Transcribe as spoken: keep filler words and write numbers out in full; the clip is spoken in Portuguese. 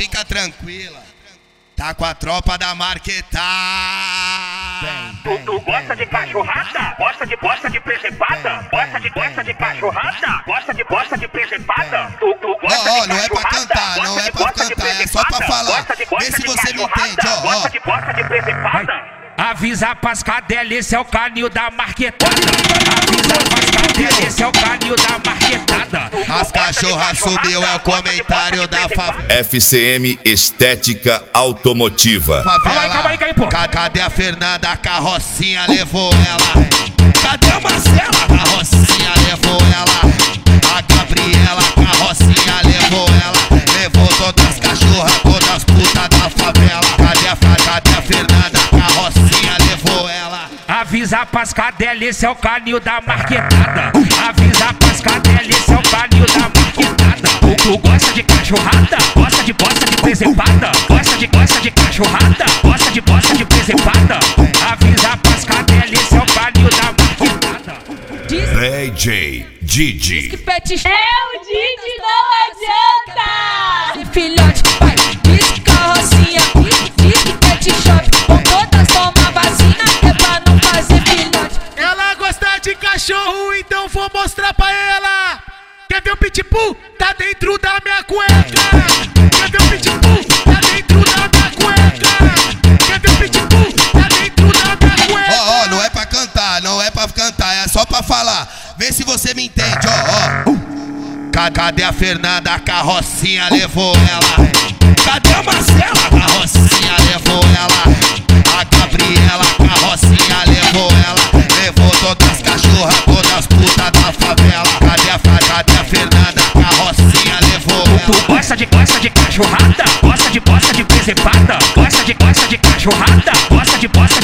fica tranquila. Tá com a tropa da Marquetá. Tu, tu gosta de cachorrada? Gosta de gosta de presepada? Gosta de gosta de cachorrada? Gosta de gosta de presepada? Tu, tu gosta Ó, ó, de não é pra cantar, não é pra cantar, é só pra falar. Vê se você me entende, ó, ó. Gosta de gosta de presepada? Avisa pras cadelas, esse é o canil da marquetada. Avisa pras cadelas, esse é o canil da marquetada. As cachorras subiu, é o comentário da favela. F C M Estética Automotiva. Calma aí, calma aí, calma aí, pô. Cadê a Fernanda? A carrocinha levou ela. Cadê a Marcela? A carrocinha levou ela. A Gabriela, a carrocinha levou ela. Levou todas as cachorras, todas as putas da favela. Cadê a, cadê a Fernanda? A carrocinha levou ela. Avisa pras cadelas, esse é o canil da marquetada. Avisa pras cadelas, esse é o canil da marquetada. Tu, tu gosta de cachorrada? Gosta de bosta de presepada? Gosta de gosta de cachorrada? Gosta de bosta de presepada? Avisa pras cadelas, esse é o canil da marquetada. D J Didi. É o Didi, não adianta! Esse filhote, vai, diz que carrocinha, diz que pet shop, com todas toma vacina, é pra não fazer filhote. Ela gosta de cachorro, então vou mostrar pra ela. Quer ver o pitbull? Tá dentro da minha cueca. Quer ver o pitbull? Tá dentro da minha cueca. Quer ver o pitbull? Tá dentro da minha cueca. Ó, ó, não é pra cantar, não é pra cantar, é só pra falar. Vê se você me entende, ó, ó. Cadê a Fernanda? A carrocinha levou ela. Cadê a Marcela? A carrocinha levou ela. A Gabriela, a carrocinha levou ela. Levou todas as cachorras, todas as putas da favela. Cadê a, cadê a Fernanda? A carrocinha levou ela. Tu gosta de gosta de cachorrada? Gosta de bosta de presepada? Gosta de gosta de cachorrada? Gosta de bosta